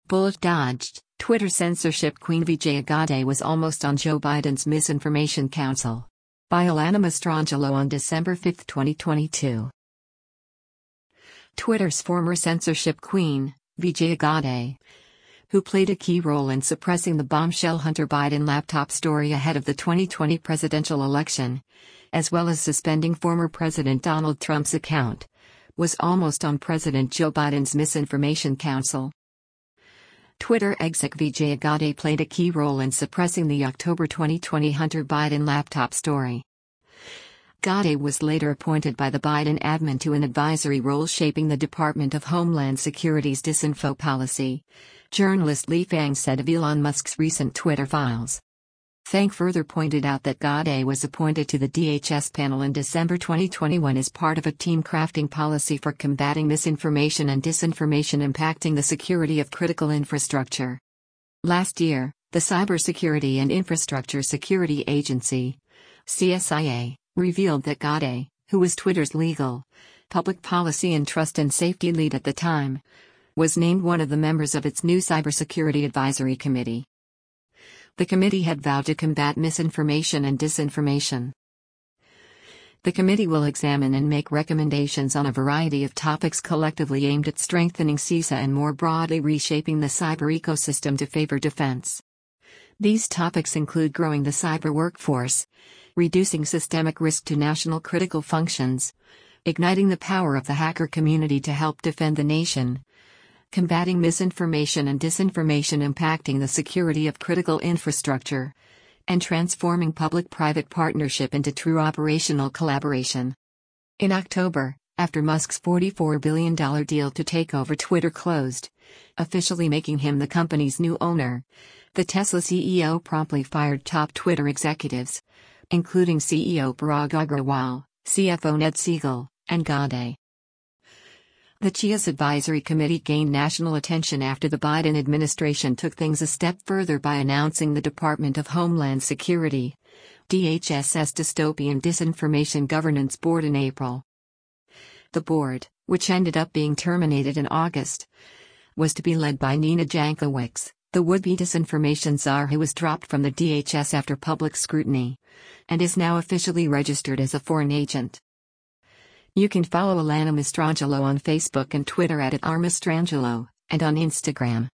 Bullet dodged. Twitter censorship queen Vijaya Gadde was almost on Joe Biden's Misinformation Council. By Alana Mastrangelo on December 5, 2022. Twitter's former censorship queen, Vijaya Gadde, who played a key role in suppressing the bombshell Hunter Biden laptop story ahead of the 2020 presidential election, as well as suspending former President Donald Trump's account, was almost on President Joe Biden's Misinformation Council. Twitter exec Vijaya Gadde played a key role in suppressing the October 2020 Hunter Biden laptop story. Gadde was later appointed by the Biden admin to an advisory role shaping the Department of Homeland Security's disinfo policy, journalist Li Fang said of Elon Musk's recent Twitter files. Fang further pointed out that Gadde was appointed to the DHS panel in December 2021 as part of a team crafting policy for combating misinformation and disinformation impacting the security of critical infrastructure. Last year, the Cybersecurity and Infrastructure Security Agency, CSIA, revealed that Gadde, who was Twitter's legal, public policy and trust and safety lead at the time, was named one of the members of its new Cybersecurity Advisory Committee. The committee had vowed to combat misinformation and disinformation. The committee will examine and make recommendations on a variety of topics collectively aimed at strengthening CISA and more broadly reshaping the cyber ecosystem to favor defense. These topics include growing the cyber workforce, reducing systemic risk to national critical functions, igniting the power of the hacker community to help defend the nation, combating misinformation and disinformation impacting the security of critical infrastructure, and transforming public-private partnership into true operational collaboration. In October, after Musk's $44 billion deal to take over Twitter closed, officially making him the company's new owner, the Tesla CEO promptly fired top Twitter executives, including CEO Parag Agrawal, CFO Ned Siegel, and Gadde. The CHIA's advisory committee gained national attention after the Biden administration took things a step further by announcing the Department of Homeland Security, DHS's Dystopian Disinformation Governance Board in April. The board, which ended up being terminated in August, was to be led by Nina Jankowicz, the would-be disinformation czar who was dropped from the DHS after public scrutiny, and is now officially registered as a foreign agent. You can follow Alana Mastrangelo on Facebook and Twitter @RMastrangelo, and on Instagram.